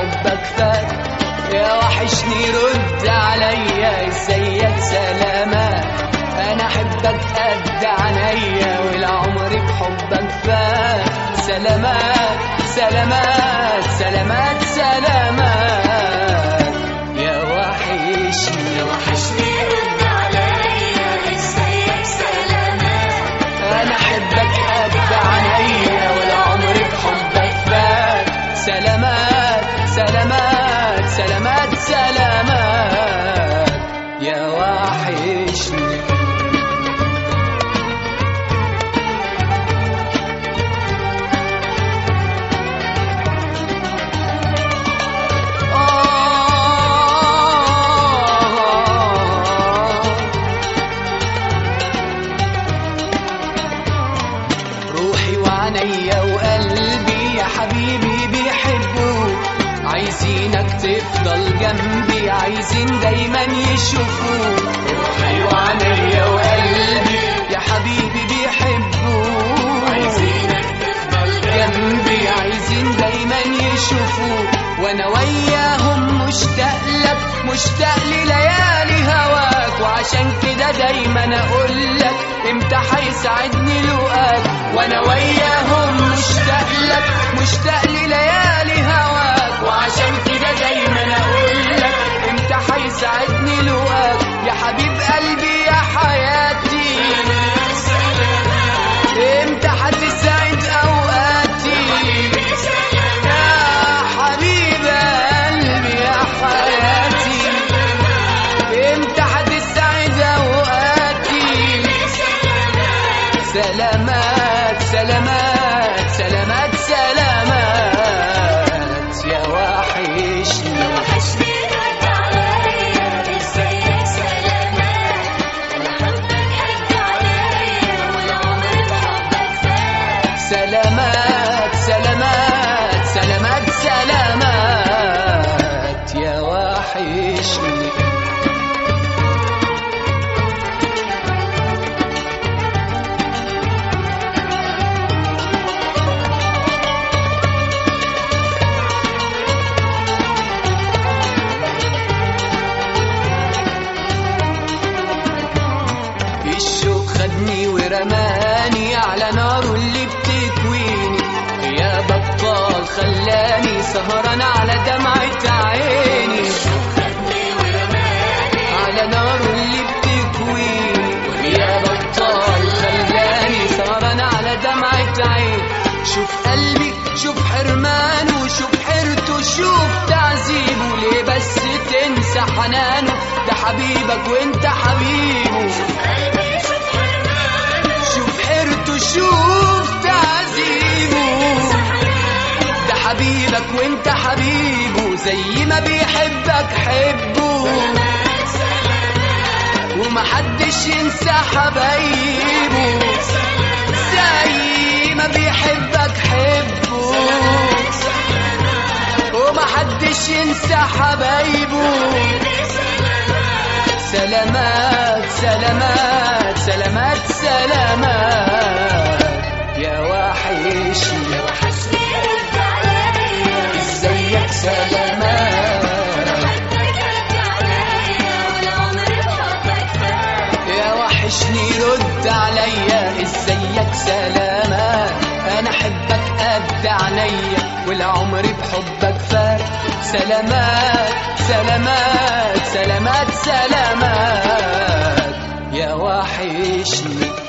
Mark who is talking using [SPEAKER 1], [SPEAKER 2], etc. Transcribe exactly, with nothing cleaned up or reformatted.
[SPEAKER 1] بحبك فات. يا وحشني رد عليا ازيك سلامات، انا احبك قد عينيا والعمر بحبك فات. سلامات سلامات سلامات سلامات يا وحشني.
[SPEAKER 2] يا وحشني رد عليا ازيك سلامات،
[SPEAKER 1] انا احبك قد عينيا والعمر بحبك فات. سلامات سلامات سلامات سلامات يا وحشني. روحي وعينيا وقلبي يا حبيبي بيحبوك، عايزينك تفضل جنبي، عايزين دايما يشوفوك. روحي وعينيا وقلبي يا حبيبي بيحبوك،
[SPEAKER 2] عايزينك تفضل
[SPEAKER 1] جنبي، عايزين دايما يشوفوك. وانا وياهم مشتاق لك، مشتاق لليالي هواك، وعشان كده دايما اقول لك امتى هيسعدني لقاك. وانا وياهم مشتاق لك، مشتاق لليالي هواك، وعشان كده دايما اقول لك امتى هيسعدني لقاك. يا حبيب قلبي يا حياتي امتى هتسعد اوقاتي. يا حبيب قلبي يا حياتي امتى هتسعد اوقاتي. سلامات سلامات سلامات سلامات يا وحشني.
[SPEAKER 2] يا وحشني رد عليا ازيك سلامات، انا حبك قد عليا والعمر بحبك فات.
[SPEAKER 1] سلامات سلامات سلامات سلامات يا وحشني. الشوق خدني ورماني على ناره اللي بتكويني، يا بطال خلاني سهران على دمعة عيني.
[SPEAKER 2] خدني ورماني
[SPEAKER 1] على ناره اللي بتكويني، يا بطال خلاني سهران على دمعة عيني. شوف قلبي شوف حرمانه، شوف حيرته شوف تعذيبه، ليه بس تنسى حنانه، ده حبيبك وانت حبيبه. شوف حيرته شوف تعذيبه، ده حبيبك وانت حبيبه، زي ما بيحبك حبه، ومحدش ينسى حبايبه. زي ما بيحبك حبه ومحدش ينسى حبايبه. سلامات سلامات سلامات سلامات يا وحشني.
[SPEAKER 2] يا وحشني رد عليا
[SPEAKER 1] ازيك سلامات،
[SPEAKER 2] انا حبك قد عليا والعمر بحبك فات.
[SPEAKER 1] يا وحشني رد عليا ازيك سلامات، انا احبك قد عينيا والعمر بحبك فات. سلامات سلامات سلامات سلامات يا وحشني.